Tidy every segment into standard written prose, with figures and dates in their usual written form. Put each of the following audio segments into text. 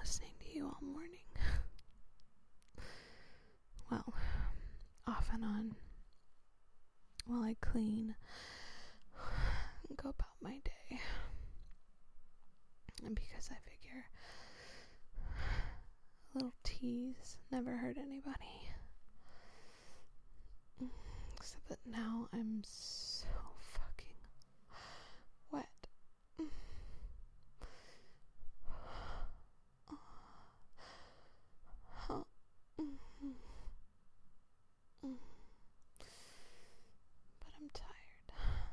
listening to you all morning. Well, off and on, while I clean and go about my day. And because I figure a little tease never hurt anybody. Except that now I'm so fucking wet. But I'm tired.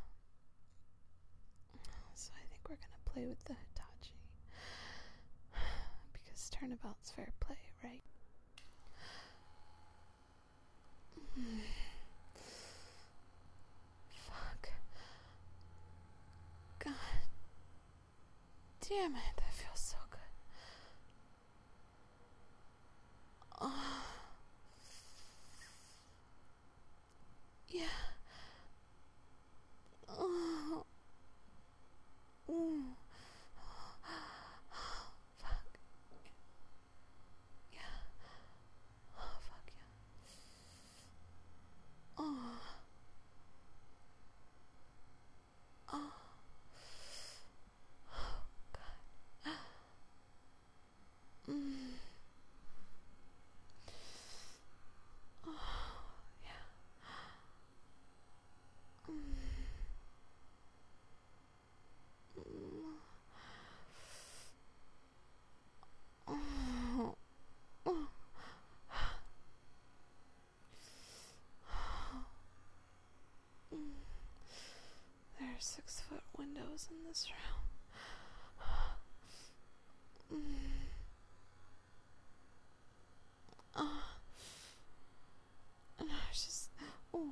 So I think we're gonna play with the Hitachi. Because turnabout's fair play, right? Fuck. God damn it, that feels so good. Yeah. Fuck. Yeah. Fuck yeah. Oh. God. Yeah. There are 6-foot windows in this room. And I was just, God.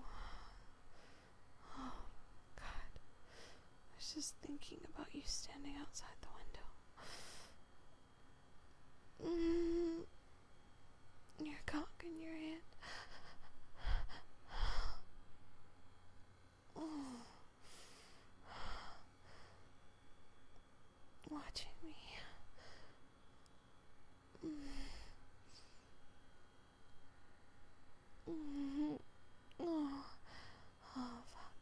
I was just thinking about you standing outside the window. Your cock in your hand. Watching me. Fuck.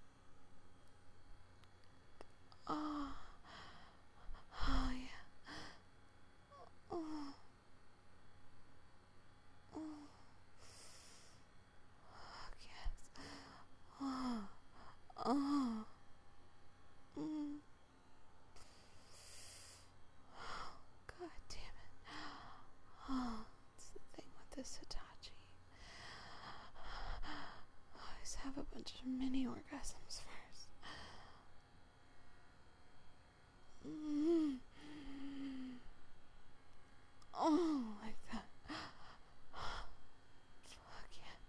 Yeah. Fuck yes. God damn it. It's the thing with this Hitachi. I always have a bunch of mini orgasms first. Like that. Fuck yes.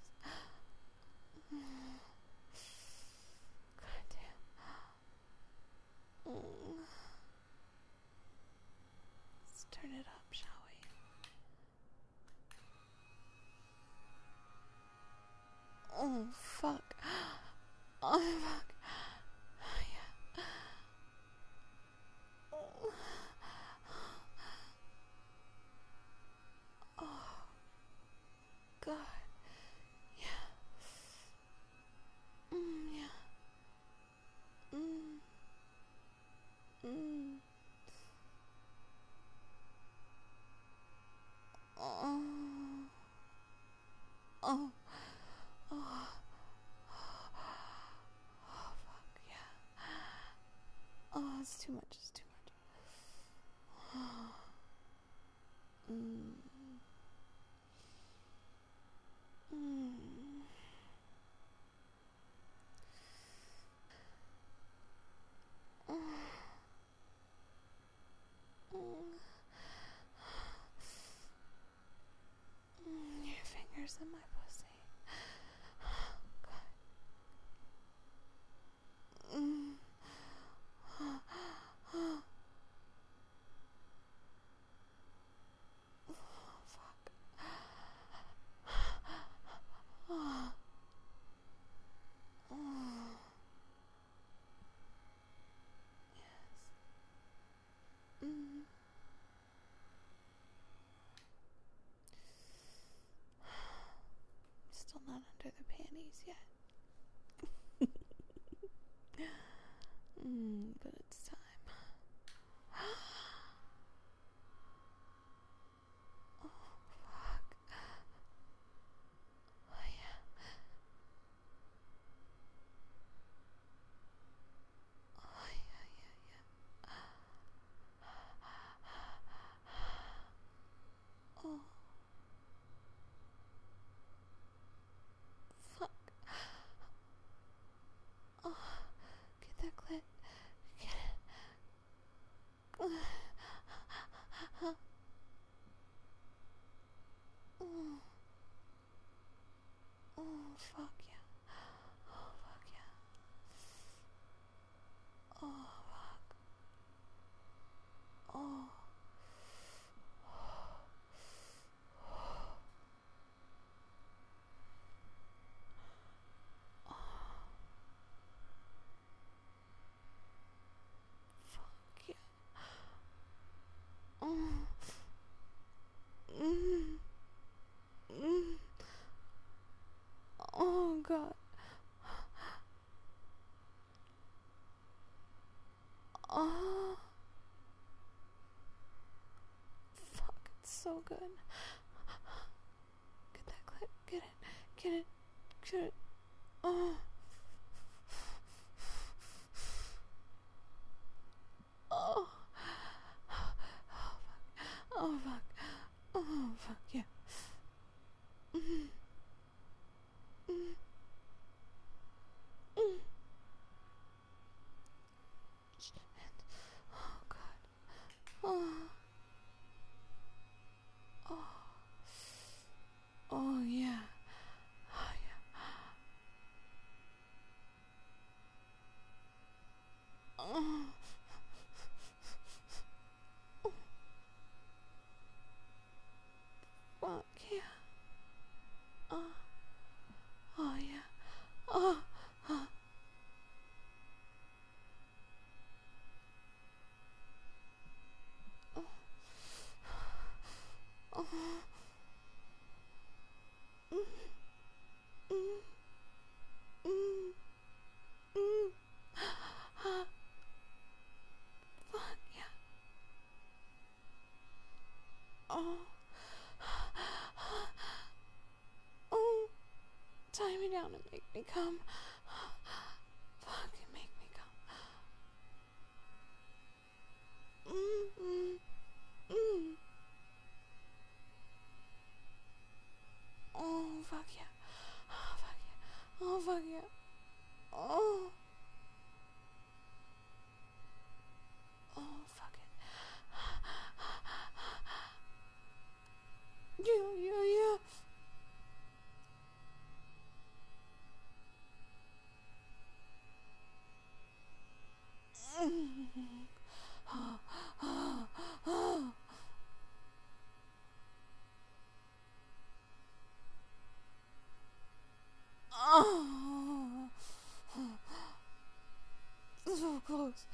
God damn. Let's turn it up, shall we? Oh, fuck. Oh, fuck. Yeah. Oh, God. Yeah. Yeah. Oh. Oh. Oh. Oh, fuck, yeah. Oh, it's too much, it's too much. under the panties yet. But it's time. Oh, fuck. Oh, yeah. Oh, yeah, yeah, yeah. Oh. Fuck. Oh. Get that clit. Get it. Oh. Oh, fuck yeah. Oh, fuck yeah. Oh, fuck. Oh. Fuck yeah. Oh. Mm. Mm. Oh, God. Oh. Fuck, it's so good. Get that clip. Get it. Get it. Get it. Oh. Oh. Oh, fuck. Oh, fuck, yeah. Mm. Mm. Mm. Shit. Oh, God. Oh. Oh. Oh, yeah. Oh, yeah. Oh. Fuck, yeah. Oh. Oh, yeah. Oh. Oh. Oh. Mm. Mm. Mm. Mm. Fuck, yeah. Oh. Oh. Tie me down and make me come. Fucking make me come. Mm. Mm. Mm. Oh, fuck yeah. Oh, fuck yeah. Oh, fuck yeah. Oh. Oh, fuck it. Yeah, yeah, yeah. Mm. Oh, oh, oh. Oh. So close.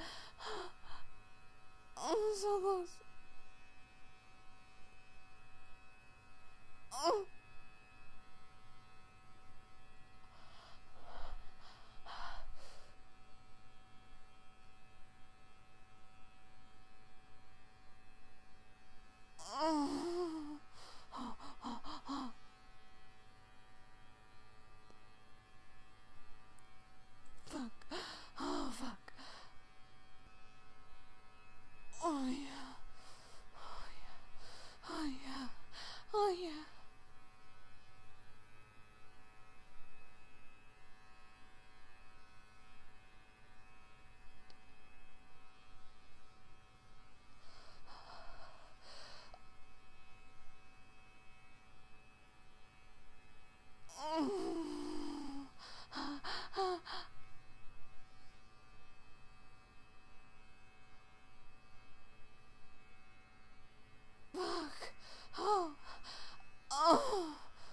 Oh, so close. Oh. Oh. Oh, oh, oh. Fuck. Oh, fuck. Oh, yeah. Oh, yeah. Oh, yeah. Oh, yeah. Oh. Fuck. Oh. Oh.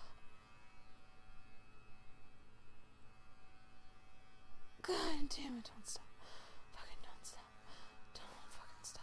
God damn it, don't stop. Fucking don't stop. Don't fucking stop.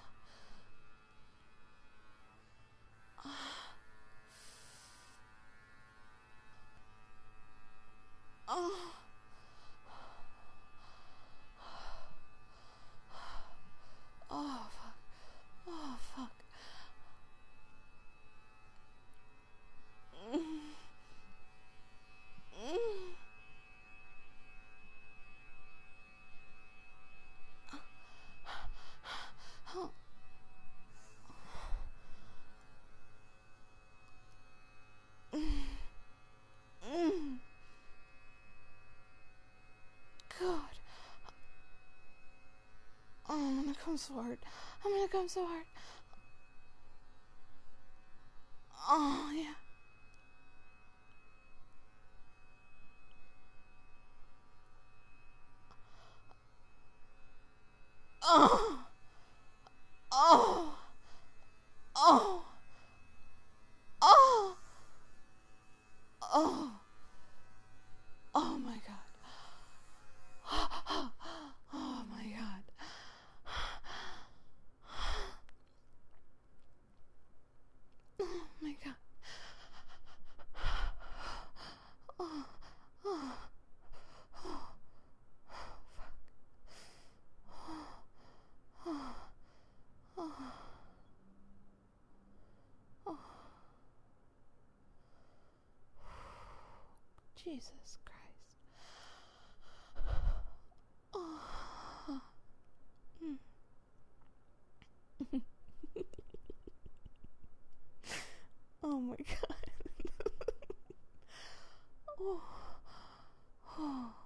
come so hard. I'm gonna come so hard. Oh, yeah. Oh. Oh. Oh. Oh. Oh. Oh my god. Oh my god. Oh my god. Oh. Oh. Oh. Oh. Oh. Oh. Jesus Christ. Oh. Mm. Oh my god. Oh. Oh.